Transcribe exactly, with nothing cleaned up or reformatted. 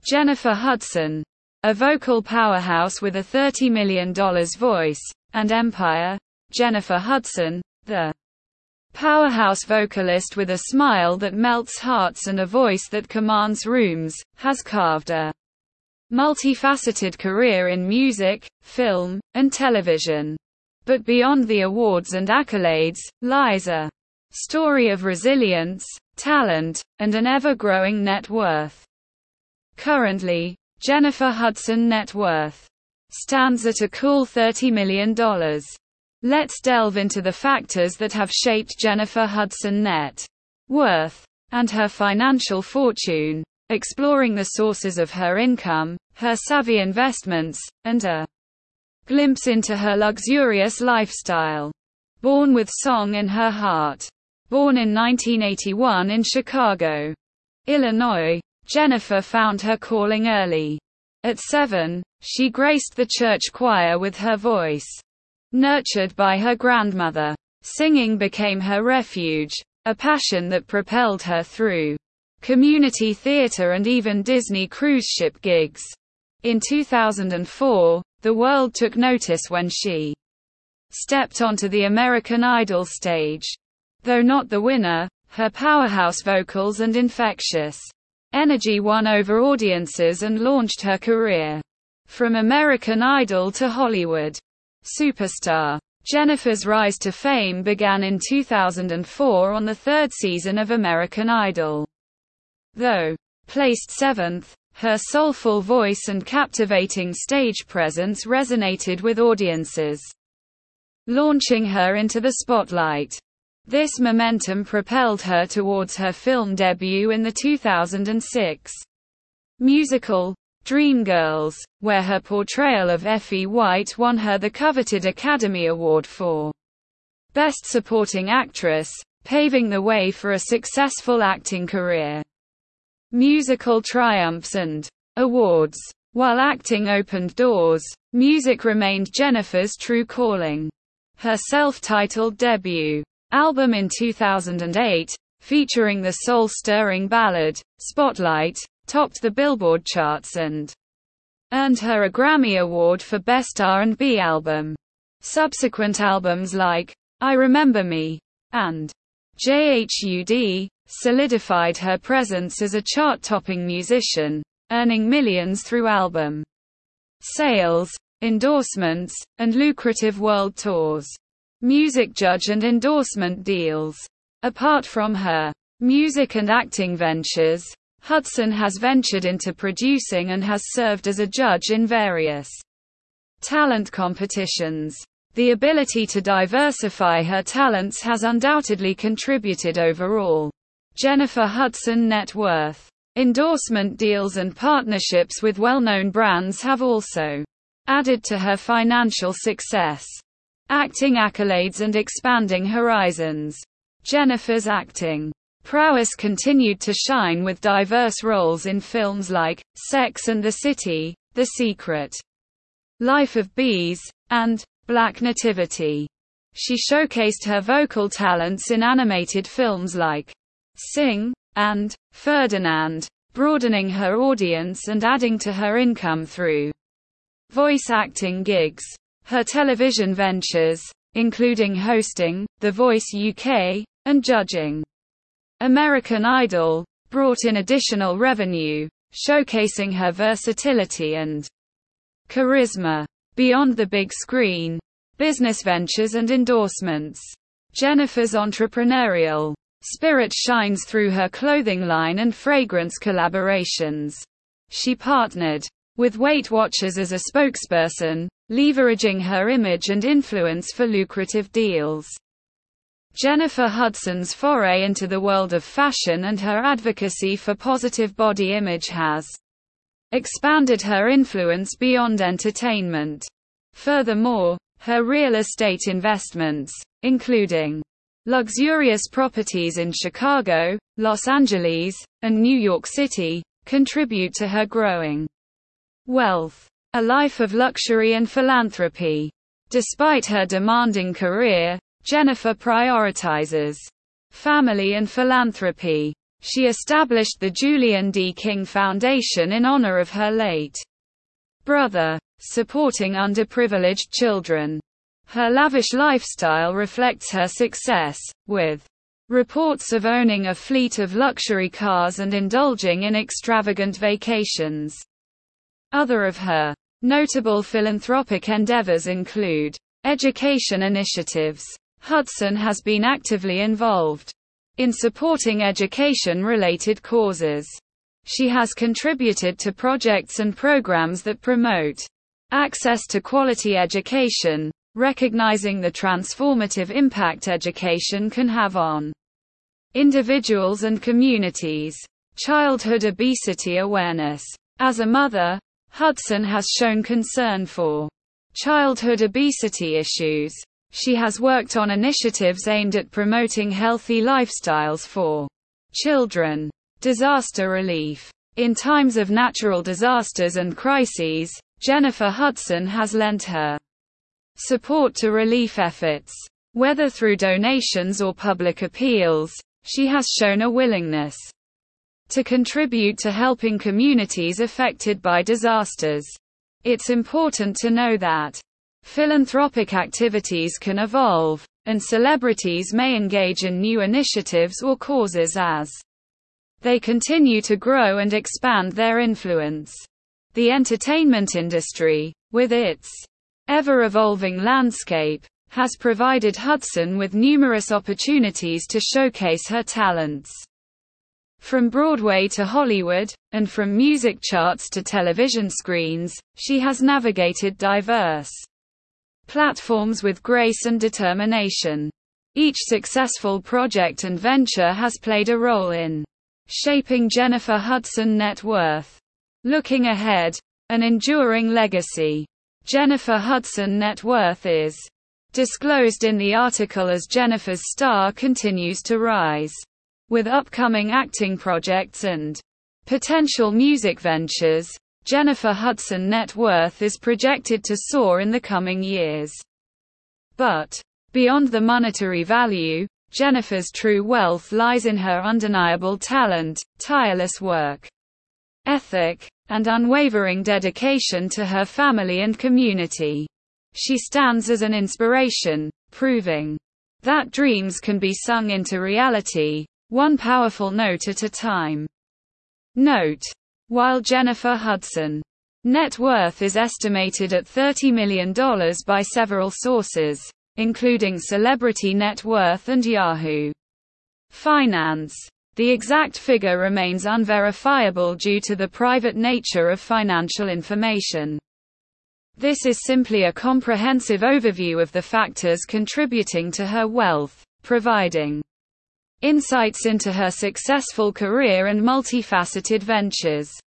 Jennifer Hudson. A vocal powerhouse with a thirty million dollar voice and empire. Jennifer Hudson, the powerhouse vocalist with a smile that melts hearts and a voice that commands rooms, has carved a multifaceted career in music, film, and television. But beyond the awards and accolades, lies a story of resilience, talent, and an ever-growing net worth. Currently, Jennifer Hudson net worth stands at a cool thirty million dollars. Let's delve into the factors that have shaped Jennifer Hudson net worth and her financial fortune, exploring the sources of her income, her savvy investments, and a glimpse into her luxurious lifestyle. Born with song in her heart. Born in nineteen eighty-one in Chicago, Illinois, Jennifer found her calling early. At seven, she graced the church choir with her voice. Nurtured by her grandmother, singing became her refuge, a passion that propelled her through community theater and even Disney cruise ship gigs. In two thousand four, the world took notice when she stepped onto the American Idol stage. Though not the winner, her powerhouse vocals and infectious energy won over audiences and launched her career. From American Idol to Hollywood superstar. Jennifer's rise to fame began in two thousand four on the third season of American Idol. Though placed seventh, her soulful voice and captivating stage presence resonated with audiences, launching her into the spotlight. This momentum propelled her towards her film debut in the two thousand six musical, Dreamgirls, where her portrayal of Effie White won her the coveted Academy Award for Best Supporting Actress, paving the way for a successful acting career. Musical triumphs and awards. While acting opened doors, music remained Jennifer's true calling. Her self-titled debut album in two thousand eight, featuring the soul-stirring ballad, Spotlight, topped the Billboard charts and earned her a Grammy Award for Best R and B Album. Subsequent albums like I Remember Me and J H U D solidified her presence as a chart-topping musician, earning millions through album sales, endorsements, and lucrative world tours. Music judge and endorsement deals. Apart from her music and acting ventures, Hudson has ventured into producing and has served as a judge in various talent competitions. The ability to diversify her talents has undoubtedly contributed overall. Jennifer Hudson net worth. Endorsement deals and partnerships with well-known brands have also added to her financial success. Acting accolades and expanding horizons. Jennifer's acting prowess continued to shine with diverse roles in films like Sex and the City, The Secret Life of Bees, and Black Nativity. She showcased her vocal talents in animated films like Sing and Ferdinand, broadening her audience and adding to her income through voice acting gigs. Her television ventures, including hosting The Voice U K and judging American Idol, brought in additional revenue, showcasing her versatility and charisma. Beyond the big screen, business ventures and endorsements. Jennifer's entrepreneurial spirit shines through her clothing line and fragrance collaborations. She partnered with Weight Watchers as a spokesperson, leveraging her image and influence for lucrative deals. Jennifer Hudson's foray into the world of fashion and her advocacy for positive body image has expanded her influence beyond entertainment. Furthermore, her real estate investments, including luxurious properties in Chicago, Los Angeles, and New York City, contribute to her growing wealth. A life of luxury and philanthropy. Despite her demanding career, Jennifer prioritizes family and philanthropy. She established the Julian D. King Foundation in honor of her late brother, supporting underprivileged children. Her lavish lifestyle reflects her success, with reports of owning a fleet of luxury cars and indulging in extravagant vacations. Other of her notable philanthropic endeavors include education initiatives. Hudson has been actively involved in supporting education-related causes. She has contributed to projects and programs that promote access to quality education, recognizing the transformative impact education can have on individuals and communities. Childhood obesity awareness. As a mother, Hudson has shown concern for childhood obesity issues. She has worked on initiatives aimed at promoting healthy lifestyles for children. Disaster relief. In times of natural disasters and crises, Jennifer Hudson has lent her support to relief efforts. Whether through donations or public appeals, she has shown a willingness to contribute to helping communities affected by disasters. It's important to know that philanthropic activities can evolve, and celebrities may engage in new initiatives or causes as they continue to grow and expand their influence. The entertainment industry, with its ever-evolving landscape, has provided Hudson with numerous opportunities to showcase her talents. From Broadway to Hollywood, and from music charts to television screens, she has navigated diverse platforms with grace and determination. Each successful project and venture has played a role in shaping Jennifer Hudson net worth. Looking ahead, an enduring legacy. Jennifer Hudson net worth is disclosed in the article as Jennifer's star continues to rise. With upcoming acting projects and potential music ventures, Jennifer Hudson net worth is projected to soar in the coming years. But beyond the monetary value, Jennifer's true wealth lies in her undeniable talent, tireless work ethic, and unwavering dedication to her family and community. She stands as an inspiration, proving that dreams can be sung into reality, one powerful note at a time. Note: while Jennifer Hudson net worth is estimated at thirty million dollars by several sources, including Celebrity Net Worth and Yahoo Finance, the exact figure remains unverifiable due to the private nature of financial information. This is simply a comprehensive overview of the factors contributing to her wealth, providing insights into her successful career and multifaceted ventures.